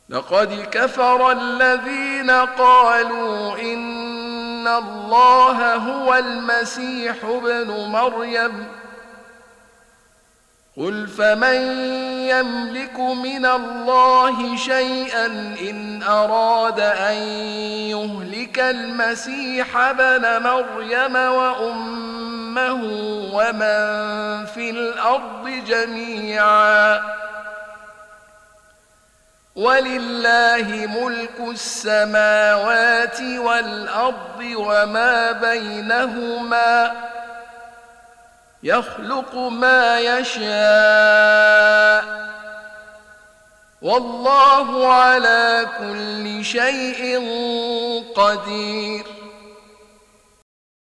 لقد كفر الذين قالوا إن الله هو المسيح ابن مريم قل فمن يملك من الله شيئا إن أراد أن يهلك المسيح ابن مريم وأمه ومن في الأرض جميعا ولله ملك السماوات والأرض وما بينهما يخلق ما يشاء والله على كل شيء قدير